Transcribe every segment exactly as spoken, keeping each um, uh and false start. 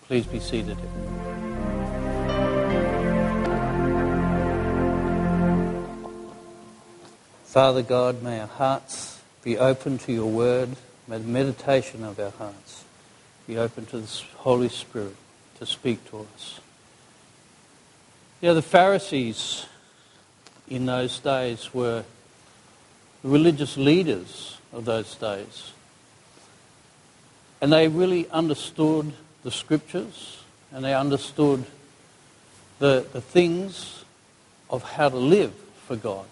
Please be seated. Father God, may our hearts be open to your word. May the meditation of our hearts be open to the Holy Spirit to speak to us. You know, the Pharisees in those days were the religious leaders of those days. And they really understood the scriptures, and they understood the, the things of how to live for God.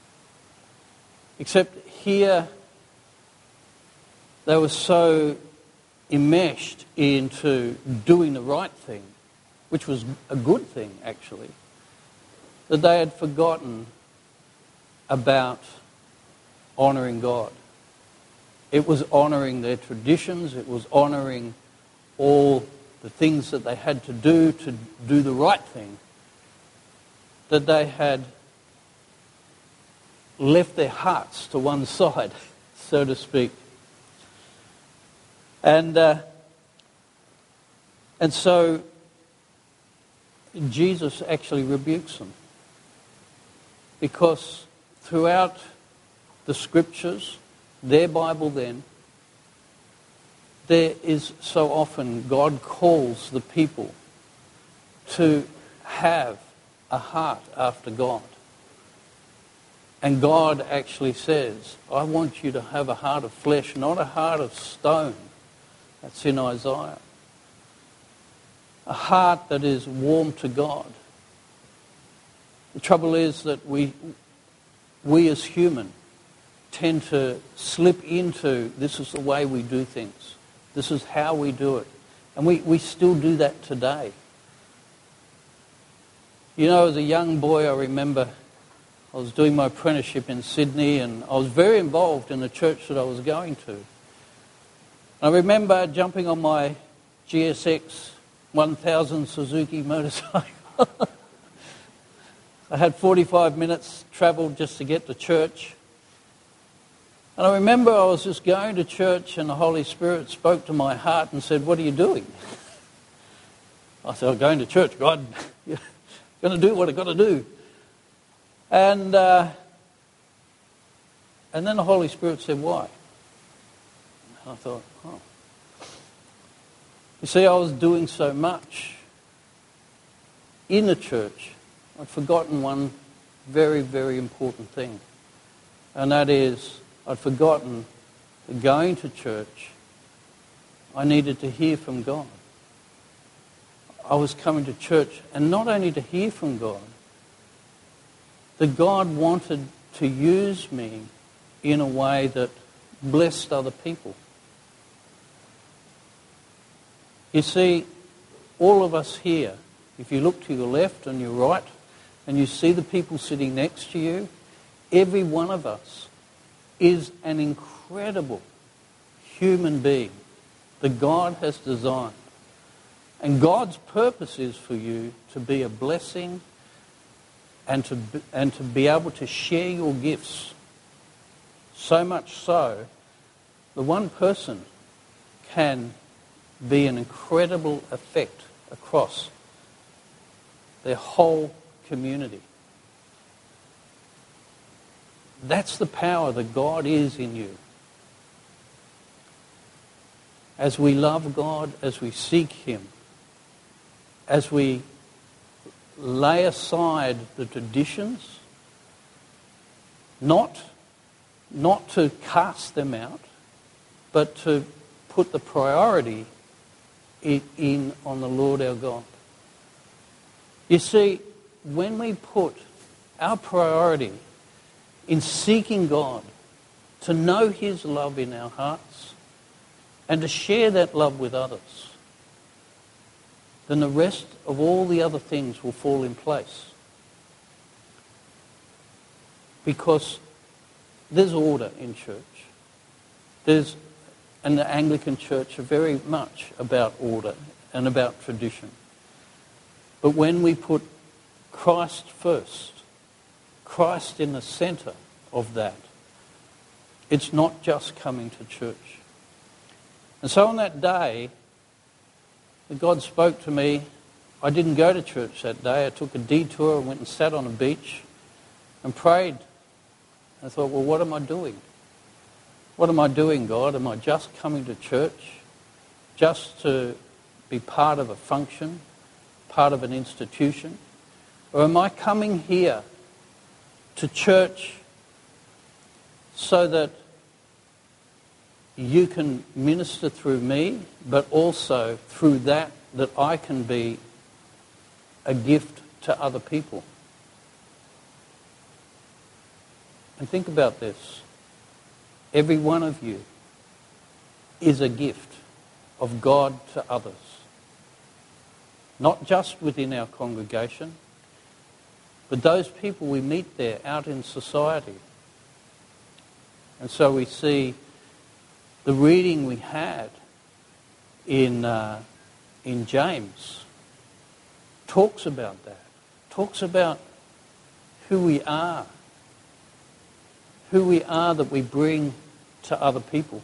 Except here, they were so enmeshed into doing the right thing, which was a good thing actually, that they had forgotten about honouring God. It was honouring their traditions, it was honouring all the things that they had to do to do the right thing, that they had left their hearts to one side, so to speak. And uh, and so Jesus actually rebukes them, because throughout the scriptures, their Bible then, there is so often God calls the people to have a heart after God. And God actually says, I want you to have a heart of flesh, not a heart of stone. That's in Isaiah. A heart that is warm to God. The trouble is that we, we as human tend to slip into, this is the way we do things. This is how we do it. And we, we still do that today. You know, as a young boy, I remember I was doing my apprenticeship in Sydney, and I was very involved in the church that I was going to. I remember jumping on my G S X one thousand Suzuki motorcycle. I had forty-five minutes travel just to get to church. And I remember I was just going to church, and the Holy Spirit spoke to my heart and said, what are you doing? I said, I'm going to church, God. You're going to do what I've got to do. And uh, and then the Holy Spirit said, why? And I thought, oh. You see, I was doing so much in the church, I'd forgotten one very, very important thing. And that is, I'd forgotten that going to church, I needed to hear from God. I was coming to church, and not only to hear from God, that God wanted to use me in a way that blessed other people. You see, all of us here, if you look to your left and your right, and you see the people sitting next to you, every one of us is an incredible human being that God has designed. And God's purpose is for you to be a blessing and to be, and to be able to share your gifts. So much so, the one person can be an incredible effect across their whole community. That's the power that God is in you. As we love God, as we seek Him, as we lay aside the traditions, not, not to cast them out, but to put the priority in, in on the Lord our God. You see, when we put our priority in seeking God, to know His love in our hearts, and to share that love with others, then the rest of all the other things will fall in place. Because there's order in church. There's, and the Anglican Church are very much about order and about tradition. But when we put Christ first, Christ in the centre of that, it's not just coming to church. And so on that day, that God spoke to me. I didn't go to church that day. I took a detour and went and sat on a beach and prayed. I thought, well, what am I doing? What am I doing, God? Am I just coming to church just to be part of a function, part of an institution? Or am I coming here to church so that you can minister through me, but also through that, that I can be a gift to other people? And think about this. Every one of you is a gift of God to others. Not just within our congregation, but those people we meet there out in society. And so we see the reading we had in uh, in James talks about that, talks about who we are, who we are that we bring to other people.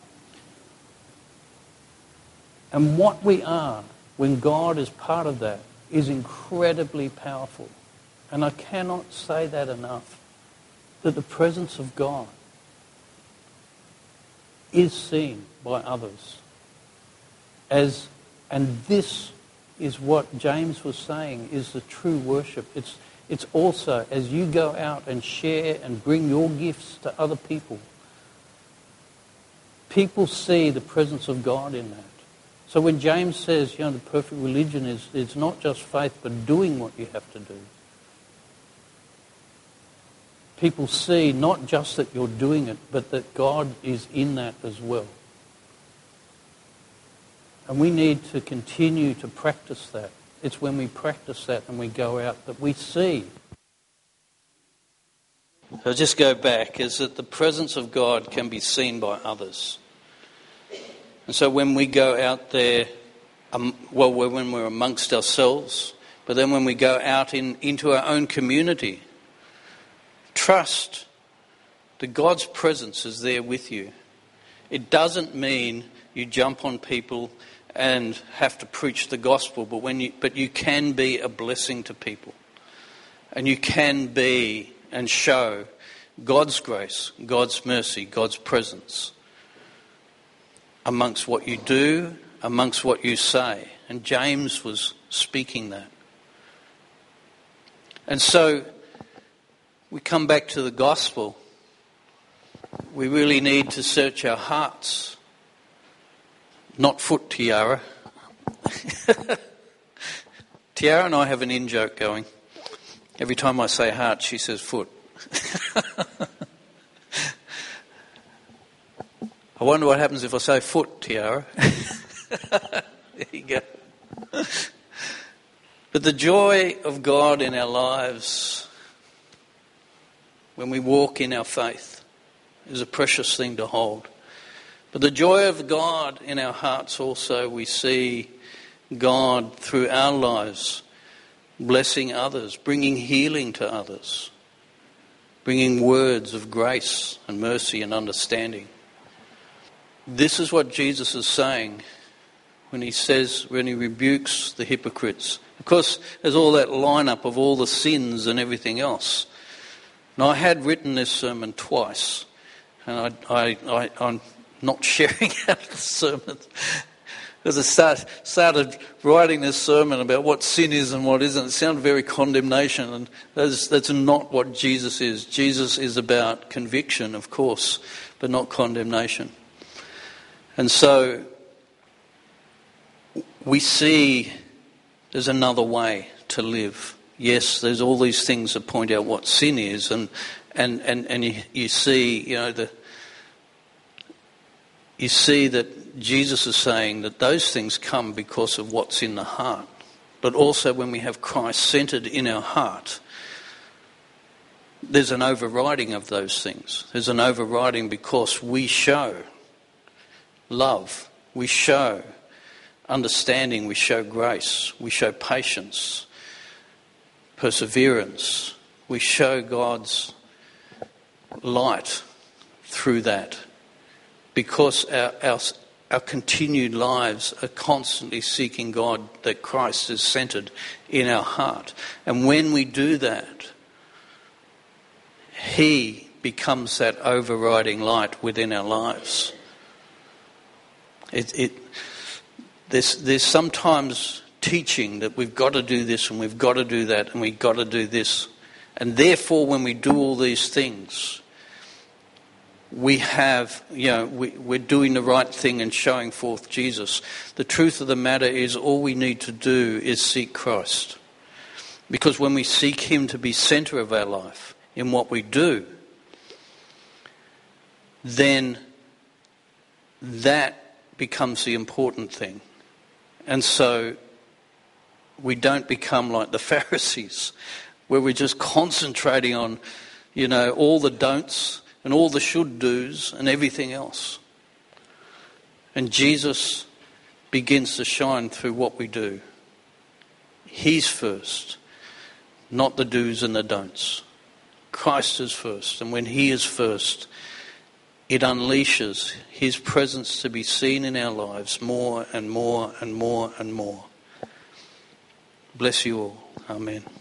And what we are when God is part of that is incredibly powerful. And I cannot say that enough, that the presence of God is seen by others as, and this is what James was saying is the true worship. It's, it's also as you go out and share and bring your gifts to other people, people see the presence of God in that. So when James says, you know, the perfect religion is, it's not just faith, but doing what you have to do. People see not just that you're doing it, but that God is in that as well. And we need to continue to practice that. It's when we practice that and we go out that we see. I'll just go back, is that the presence of God can be seen by others. And so when we go out there, um, well, when we're amongst ourselves, but then when we go out in, into our own community, trust that God's presence is there with you. It doesn't mean you jump on people and have to preach the gospel, but when you, but you can be a blessing to people. And you can be and show God's grace, God's mercy, God's presence amongst what you do, amongst what you say. And James was speaking that. And so we come back to the gospel. We really need to search our hearts. Not foot, Tiara. Tiara and I have an in-joke going. Every time I say heart, she says foot. I wonder what happens if I say foot, Tiara. There you go. But the joy of God in our lives, when we walk in our faith, is a precious thing to hold. But the joy of God in our hearts also, we see God through our lives blessing others, bringing healing to others, bringing words of grace and mercy and understanding. This is what Jesus is saying when he says, when he rebukes the hypocrites. Of course, there's all that lineup of all the sins and everything else. Now, I had written this sermon twice, and I, I, I, I'm not sharing out the sermon. Because I start, started writing this sermon about what sin is and what isn't, it sounded very condemnation, and that's, that's not what Jesus is. Jesus is about conviction, of course, but not condemnation. And so we see there's another way to live. Yes, there's all these things that point out what sin is, and and, and, and you, you see, you know, the you see that Jesus is saying that those things come because of what's in the heart. But also when we have Christ centered in our heart, there's an overriding of those things. There's an overriding because we show love, we show understanding, we show grace, we show patience, perseverance. We show God's light through that because our, our, our continued lives are constantly seeking God, that Christ is centred in our heart. And when we do that, he becomes that overriding light within our lives. It, it, there's, there's sometimes teaching that we've got to do this and we've got to do that and we've got to do this. And therefore, when we do all these things, we have, you know, we, we're doing the right thing and showing forth Jesus. The truth of the matter is, all we need to do is seek Christ. Because when we seek him to be centre of our life in what we do, then that becomes the important thing. And so we don't become like the Pharisees, where we're just concentrating on, you know, all the don'ts and all the should do's and everything else. And Jesus begins to shine through what we do. He's first, not the do's and the don'ts. Christ is first, and when he is first, it unleashes his presence to be seen in our lives more and more and more and more. Bless you all. Amen.